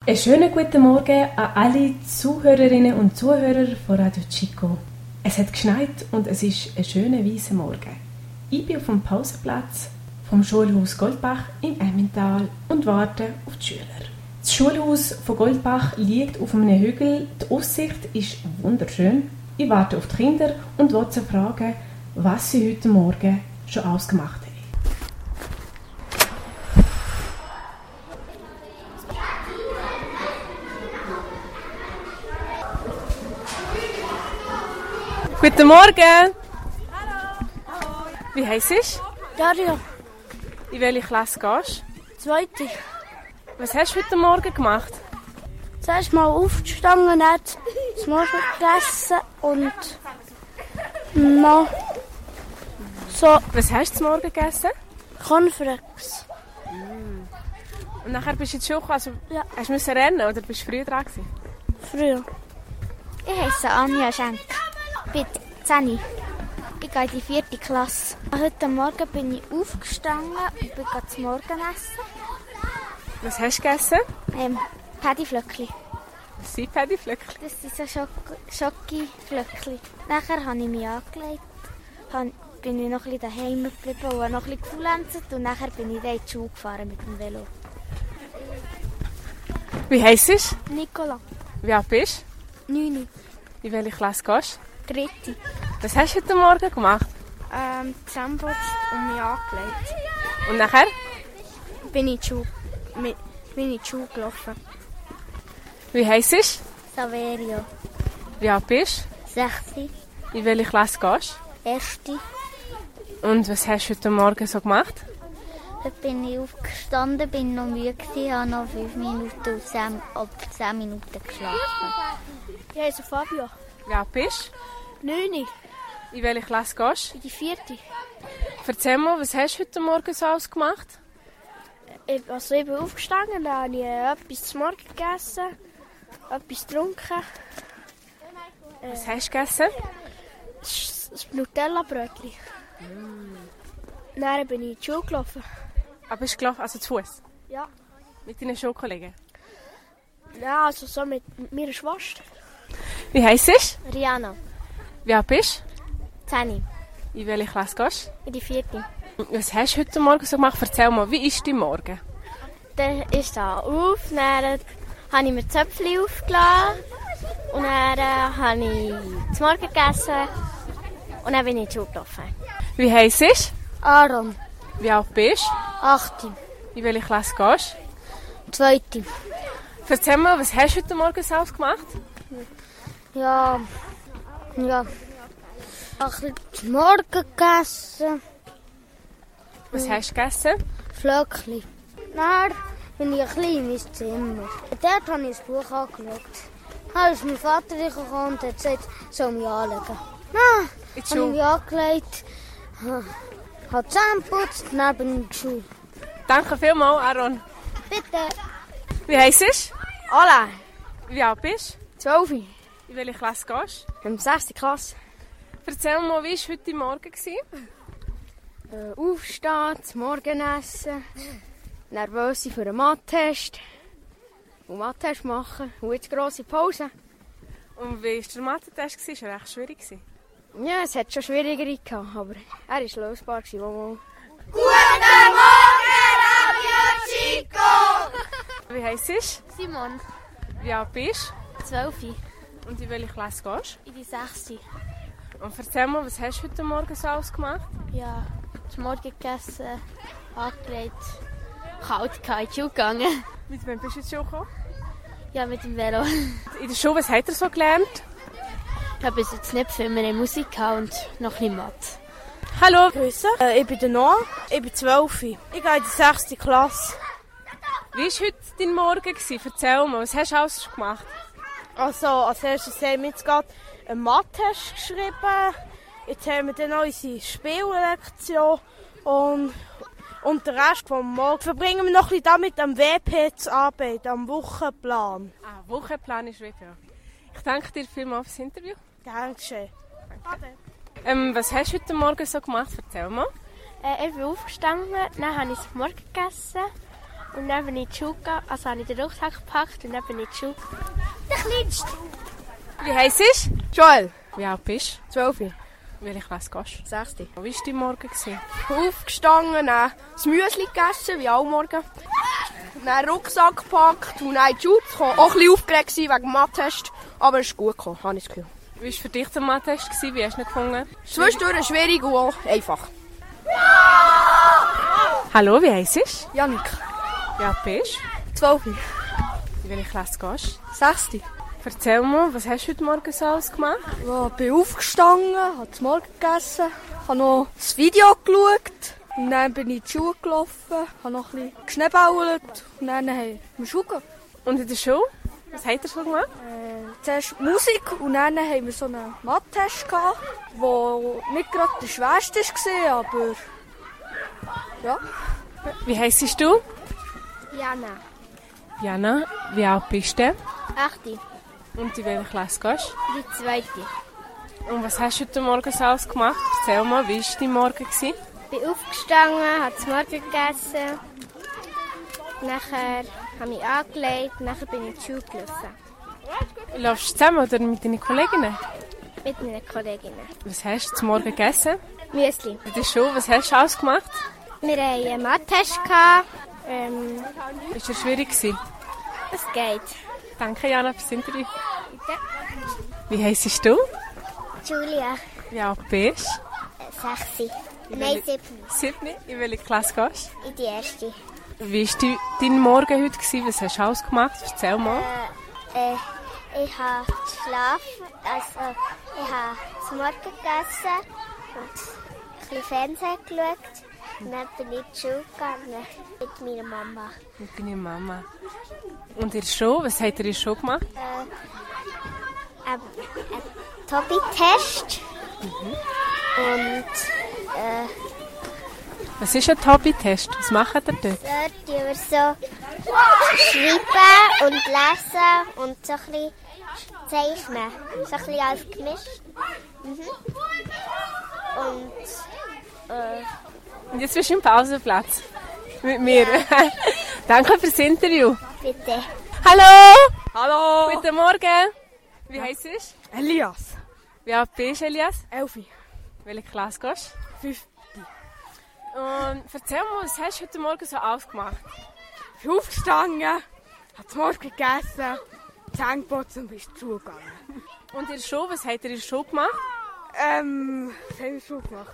Einen schönen guten Morgen an alle Zuhörerinnen und Zuhörer von Radio Chico. Es hat geschneit und es ist ein schöner weißer Morgen. Ich bin auf dem Pausenplatz vom Schulhaus Goldbach im Emmental und warte auf die Schüler. Das Schulhaus von Goldbach liegt auf einem Hügel. Die Aussicht ist wunderschön. Ich warte auf die Kinder und will sie fragen, was sie heute Morgen schon ausgemacht haben. Guten Morgen! Hallo! Wie heisst es? Dario, In welche Klasse gehst zweite. du? Was hast du heute Morgen gemacht? Zuerst mal aufgestanden, dann das Morgen gegessen und noch so Was hast du zum Morgen gegessen? Cornflakes. Und nachher bist du in die Schule gekommen, also Ja. hast du müssen rennen oder bist du früh dran gewesen? Früher. Ich heiße Anja Schenk. Ich bin 10. Ich gehe in die 4. Klasse. Heute Morgen bin ich aufgestanden und bin zum Morgen essen. Was hast du gegessen? Paddyflöckli. Was sind Paddyflöckli? Das sind so Schokoflöckli. Nachher habe ich mich angelegt. Bin ich noch ein bisschen daheim geblieben und habe noch ein bisschen gefaulenzt. Und nachher bin ich dann in die Schule gefahren mit dem Velo. Wie heisst es? Nicola, Wie alt bist 9. du? In welche Klasse gehst 3. du? Was hast du heute Morgen gemacht? Zusammenputzt und mich angelegt. Und nachher? Bin ich in die Schule gelaufen. Wie heisst es? Saverio, Wie alt bist 6. du? In welche Klasse gehst 1. du? Und was hast du heute Morgen so gemacht? Heute bin ich aufgestanden, bin noch müde gewesen, habe noch 5 Minuten und 10 Minuten geschlafen. Ich heiße Fabio, Wie alt bist 9. du? In welche Klasse gehst In die 4. du? Erzähl mal, was hast du heute Morgen so alles gemacht? Ich bin aufgestanden, dann habe ich etwas zum Morgen gegessen, etwas getrunken. Was hast du gegessen? Das Nutella-Brötchen. Dann bin ich in die Schule gelaufen. Aber bist du gelaufen, also zu Fuß? Ja. Mit deinen Schulkollegen? Ja, also so mit meiner Schwester. Wie heisst es? Rihanna, Wie alt bist 10. du? In welche Klasse gehst In die 4. du? Was hast du heute Morgen so gemacht? Erzähl mal, wie ist dein Morgen? Dann ist da auf, dann habe ich mir Zöpfchen aufgeladen und dann habe ich zum Morgen gegessen und dann bin ich in die Schule gelaufen. Wie heisst es? Aaron, Wie alt bist 8. du? In welche Klasse gehst 2. du? Erzähl mal, was hast du heute Morgen so alles gemacht? Ja. Ein bisschen zum Morgen gegessen, Was hast du gegessen? Flöckli. Dann bin ich ein bisschen in mein Zimmer. Dort habe ich das Buch angeschaut. Dann ist mein Vater gekommen und hat gesagt, ich soll mich anlegen. Dann In die habe ich mich Schule. angelegt, habe Zähne geputzt, dann bin ich in die Schule. Danke vielmals, Aaron. Bitte. Wie heisst es? Alle, Wie alt bist 12. du? In welche Klasse gehst In der 6. Klasse. du? Erzähl mal, wie war heute Morgen? Aufstehen, zum Morgen essen, nervös sein für einen Mathe-Test. Und Mathe-Test machen. Und jetzt grosse Pause. Und wie war der Mathe-Test? War recht schwierig? Ja, es hat schon schwierigere gehabt, aber er war lösbar. Wie heisst es? Simon, Wie alt bist 12. du? Und in welche Klasse gehst In die 6. du? Und erzähl mal, was hast du heute Morgen so alles gemacht? Ja, zum Morgen gegessen, angelegt, kalt in die Schule gegangen. Mit wem bist du in die Schule gekommen? Ja, mit dem Velo. In der Schule, was hat er so gelernt? Ich habe bis jetzt nicht viel mehr Musik gehabt und noch ein bisschen Mathe. Hallo. Grüße. Ich bin der Noah, ich bin 12. Ich gehe in die 6. Klasse. Wie war heute dein Morgen? Erzähl mal, was hast du alles gemacht? Also, als erstes haben wir jetzt gerade einen Mathe-Test geschrieben. Jetzt haben wir dann noch unsere Spiellektion. Und den Rest vom Morgen verbringen wir noch ein bisschen damit am WP zu arbeiten, am Wochenplan. Wochenplan ist WP. Ich danke dir vielmals fürs Interview. Dankeschön. Was hast du heute Morgen so gemacht? Erzähl mal. Ich bin aufgestanden, dann habe ich zum Morgen gegessen, Und dann bin ich in die Schule gegangen, also habe ich den Rucksack gepackt und dann bin ich in die Schule gegangen. Der Kleinste. Wie heisst du? Joel, Wie alt bist 12. du? Welche Klasse gehst 6. du? Wie war dein Morgen? Aufgestanden, dann das Müsli gegessen, wie auch morgen. Dann den Rucksack gepackt und dann in die Schule gekommen. Auch ein bisschen aufgeregt wegen dem Mathe-Test, aber es ist gut gekommen, habe ich das Gefühl. Wie war für dich der Mathe-Test? Wie hast du ihn gefunden? Zwischendurch schwierig und auch einfach. Hallo, wie heisst du? Janik, Wie alt bist 12. du? In welche Klasse gehst 6. du? Erzähl mal, was hast du heute Morgen so alles gemacht? Ich bin aufgestanden, habe zum Morgen gegessen, habe noch das Video geschaut. Und dann bin ich in die Schule gelaufen, habe noch ein bisschen geschneebaut und dann haben wir Schule gehabt. Und in der Schule? Was habt ihr schon gemacht? Zuerst Musik und dann haben wir so einen Mathe-Test gehabt, der nicht gerade der schwerste war, aber ja. Wie heisst du? Jana, Jana, wie alt bist du? 8. Und in welche Klasse gehst Die 2. du? Und was hast du heute Morgen so alles gemacht? Erzähl mal, wie war dein Morgen? Ich bin aufgestanden, habe zum Morgen gegessen. Nachher habe ich angelegt, nachher bin ich in die Schule gelaufen. Läufst du zusammen oder mit deinen Kolleginnen? Mit meinen Kolleginnen. Was hast du zum Morgen gegessen? Müsli. In der Schule, was hast du alles gemacht? Wir hatten einen Mathe-Test gehabt. Ist es schwierig gewesen? Es geht. Danke, Jana, fürs Interview. Wie heisst du? Julia. Wie alt bist 6. Nein, 7. du? 7. In welche Klasse gehst In die erste. du? Wie war dein Morgen heute? Was hast du alles gemacht? Erzähl mal. Ich habe geschlafen, also ich habe zum Morgen gegessen und ein bisschen Fernsehen geschaut. Und dann bin ich in die Schule gegangen mit meiner Mama. Mit deiner Mama. Und in der Schule? Was habt ihr in der Schule gemacht? Ein Hobby-Test. Und Was ist ein Hobby-Test? Was macht ihr dort? dort tun wir so schreiben und lesen und so ein bisschen zeichnen. So ein bisschen alles gemischt. Und jetzt bist du im Pausenplatz. Mit mir. Ja. Danke fürs Interview. Bitte. Hallo! Hallo! Guten Morgen! Wie heisst du? Elias, Wie alt bist du, Elias? 11. Welche Klasse gehst 5. du? Und erzähl mal, was hast du heute Morgen so aufgemacht? Ich bin aufgestanden, habe zum Morgen gegessen, Zähne geputzt und bin in die Schule gegangen. Und in der Schule, was habt ihr in der Schule gemacht? Was haben wir in der Schule gemacht?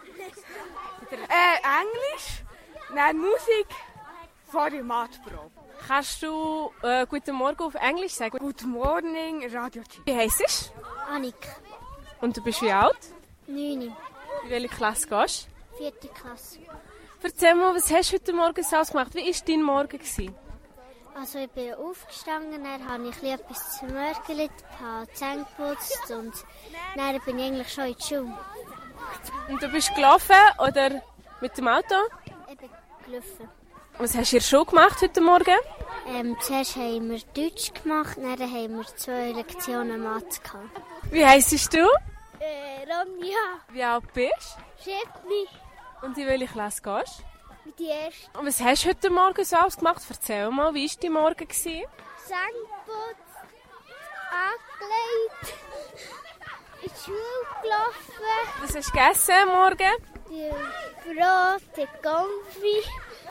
Englisch, dann Musik, vor der Mathprobe. Kannst du Guten Morgen auf Englisch sagen? Good morning, Radio G. Wie heisst du? Annik. Und du bist wie alt? 9. In welche Klasse gehst 4. Klasse. du? Erzähl mal, was hast du heute Morgen so gemacht? Wie war dein Morgen? Also ich bin aufgestanden, dann habe ich etwas zum Morgen, habe Zähne geputzt und dann bin ich eigentlich schon in die Schule. Und du bist gelaufen oder mit dem Auto? Ich bin gelaufen. Was hast du in der Schule gemacht heute Morgen? Zuerst haben wir Deutsch gemacht, dann haben wir 2 Lektionen Mathe gehabt. Wie heisst du? Ronja, Wie alt bist Schäfli, du? Und in welche Klasse gehst mit die erste du? Und was hast du heute Morgen so alles gemacht? Erzähl mal, wie war dein Morgen? Zähne geputzt, angelegt, in die Schule gelaufen, Was hast du gegessen morgen? die Brot, die Konfi,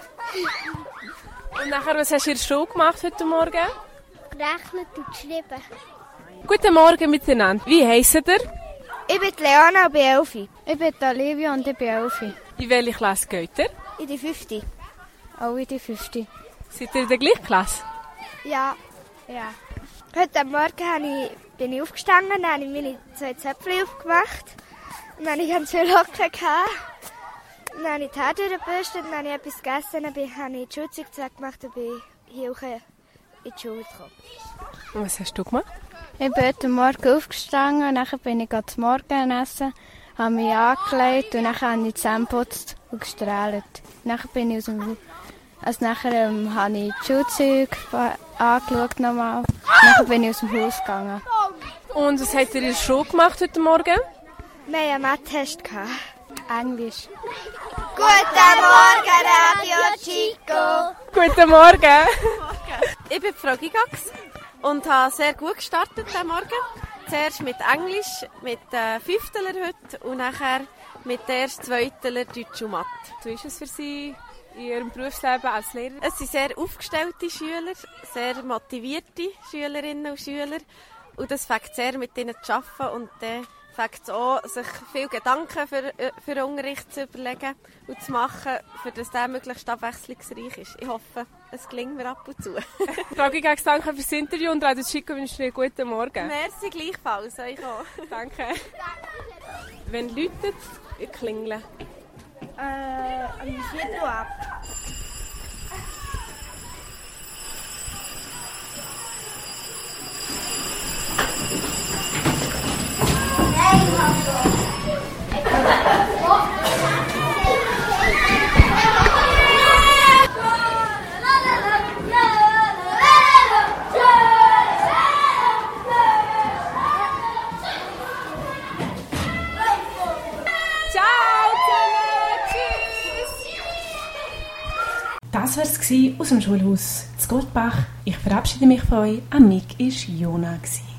Und nachher, was hast du in der Schule gemacht heute Morgen? gerechnet und geschrieben. Guten Morgen miteinander. Wie heisst ihr? Ich bin Leona und bin 11. Ich bin Olivia und ich bin 11. In welche Klasse geht ihr? In die 5. Auch in die 5. Seid ihr in der gleichen Klasse? Ja. Heute Morgen bin ich aufgestanden, dann habe ich meine 2 Zöpfchen aufgemacht. Und dann hatte ich ganz viele Locken. Dann habe ich die Haare durchgebürstet, dann habe ich etwas gegessen, dann habe ich die Schulzeug gemacht und bin hier auch in die Schule gekommen. Und was hast du gemacht? Ich bin heute Morgen aufgestanden, dann bin ich zum Morgen essen, habe mich angelegt und dann habe ich die Zähne geputzt und gestrahlt. Dann bin ich nachher habe ich die Schulzeug angeschaut nochmal. Dann bin ich aus dem Haus gegangen. Und was habt ihr in der Schule gemacht heute Morgen? Wir hatten einen Mathe-Test. Englisch. Guten Morgen, Radio Chico! Guten Morgen. Ich bin Frau Gigax und habe sehr gut gestartet diesen Morgen. Zuerst mit Englisch, mit Fünfteler heute und nachher mit der ersten Zweiteler Deutsch und Mathe. Wie ist es für Sie in Ihrem Berufsleben als Lehrer? Es sind sehr aufgestellte Schüler, sehr motivierte Schülerinnen und Schüler. Und das fängt sehr mit ihnen zu arbeiten und dann fängt es an, sich viele Gedanken für den Unterricht zu überlegen und zu machen, für dass der möglichst abwechslungsreich ist. Ich hoffe, es gelingt mir ab und zu. Frau Gigax, danke fürs Interview und Radio Chico wünsche Ihnen einen guten Morgen. Merci gleichfalls, euch auch. Danke. Wenn läutet, klingeln. Am Viertel ab. Das war es aus dem Schulhaus zu Goldbach. Ich verabschiede mich von euch. Am Mic war Jona.